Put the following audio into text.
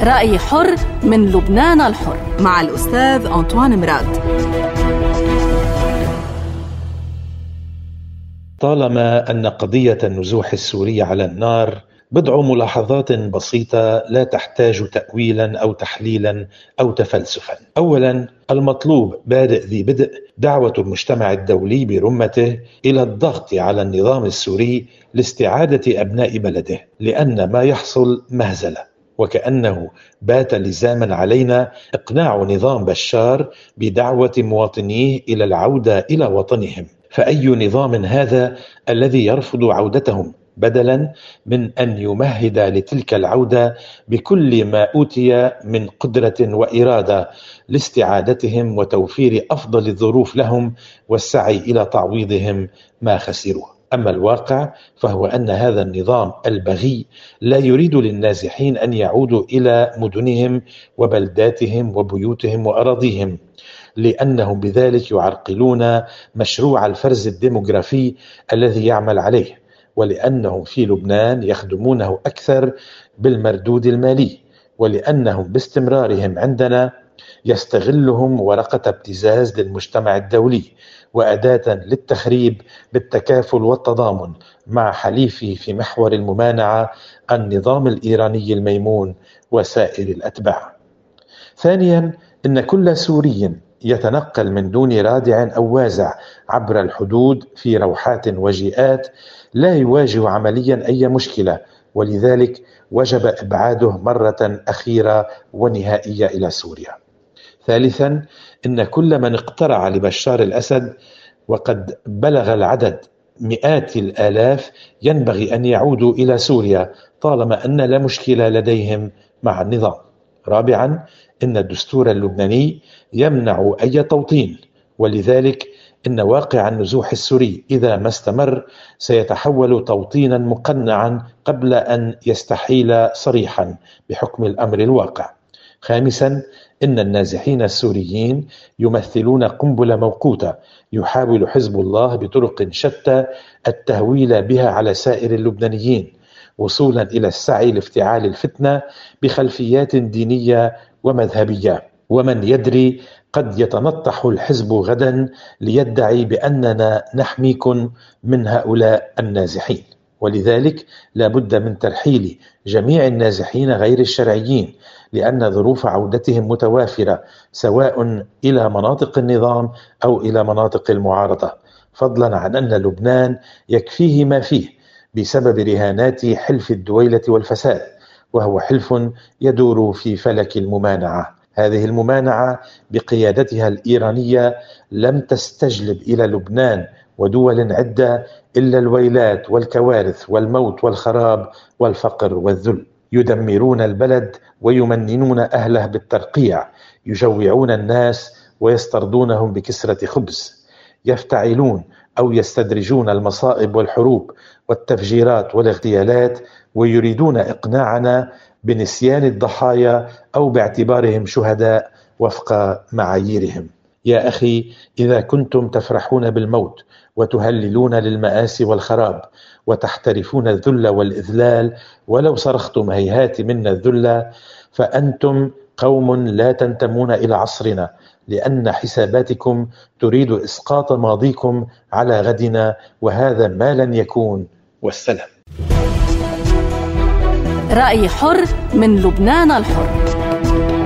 رأي حر من لبنان الحر مع الأستاذ أنطوان مراد. طالما أن قضية النزوح السوري على النار بضع ملاحظات بسيطة لا تحتاج تأويلا أو تحليلا أو تفلسفا. أولا، المطلوب بادئ ذي بدء دعوة المجتمع الدولي برمته إلى الضغط على النظام السوري لاستعادة أبناء بلده، لأن ما يحصل مهزلة، وكأنه بات لزاما علينا إقناع نظام بشار بدعوة مواطنيه إلى العودة إلى وطنهم. فأي نظام هذا الذي يرفض عودتهم بدلا من أن يمهد لتلك العودة بكل ما أوتي من قدرة وإرادة لاستعادتهم وتوفير أفضل الظروف لهم والسعي إلى تعويضهم ما خسروه؟ أما الواقع فهو أن هذا النظام البغي لا يريد للنازحين أن يعودوا إلى مدنهم وبلداتهم وبيوتهم وأراضيهم، لأنهم بذلك يعرقلون مشروع الفرز الديموغرافي الذي يعمل عليه، ولأنهم في لبنان يخدمونه أكثر بالمردود المالي، ولأنهم باستمرارهم عندنا يستغلهم ورقة ابتزاز للمجتمع الدولي وأداة للتخريب بالتكافل والتضامن مع حليفي في محور الممانعة النظام الإيراني الميمون وسائر الأتباع. ثانيا، إن كل سوري يتنقل من دون رادع أو وازع عبر الحدود في روحات وجيئات لا يواجه عمليا أي مشكلة، ولذلك وجب إبعاده مرة أخيرة ونهائية إلى سوريا. ثالثا، إن كل من اقترع لبشار الأسد وقد بلغ العدد مئات الآلاف ينبغي أن يعودوا إلى سوريا طالما أن لا مشكلة لديهم مع النظام. رابعا، إن الدستور اللبناني يمنع أي توطين، ولذلك إن واقع النزوح السوري إذا ما استمر سيتحول توطينا مقنعا قبل أن يستحيل صريحا بحكم الأمر الواقع. خامسا، إن النازحين السوريين يمثلون قنبلة موقوتة يحاول حزب الله بطرق شتى التهويل بها على سائر اللبنانيين، وصولا إلى السعي لافتعال الفتنة بخلفيات دينية ومذهبية. ومن يدري قد يتنطح الحزب غدا ليدعي بأننا نحميكم من هؤلاء النازحين، ولذلك لا بد من ترحيل جميع النازحين غير الشرعيين، لأن ظروف عودتهم متوافرة سواء إلى مناطق النظام أو إلى مناطق المعارضة، فضلا عن أن لبنان يكفيه ما فيه بسبب رهانات حلف الدويلة والفساد، وهو حلف يدور في فلك الممانعة. هذه الممانعة بقيادتها الإيرانية لم تستجلب إلى لبنان ودول عدة إلا الويلات والكوارث والموت والخراب والفقر والذل. يدمرون البلد ويمننون أهله بالترقيع، يجوعون الناس ويسترضونهم بكسرة خبز، يفتعلون أو يستدرجون المصائب والحروب والتفجيرات والاغتيالات، ويريدون إقناعنا بنسيان الضحايا أو باعتبارهم شهداء وفق معاييرهم. يا أخي، إذا كنتم تفرحون بالموت وتهللون للمآسي والخراب وتحترفون الذل والإذلال ولو صرختم هيهات منا الذل، فأنتم قوم لا تنتمون إلى عصرنا، لأن حساباتكم تريد إسقاط ماضيكم على غدنا، وهذا ما لن يكون. والسلام. رأي حر من لبنان الحر.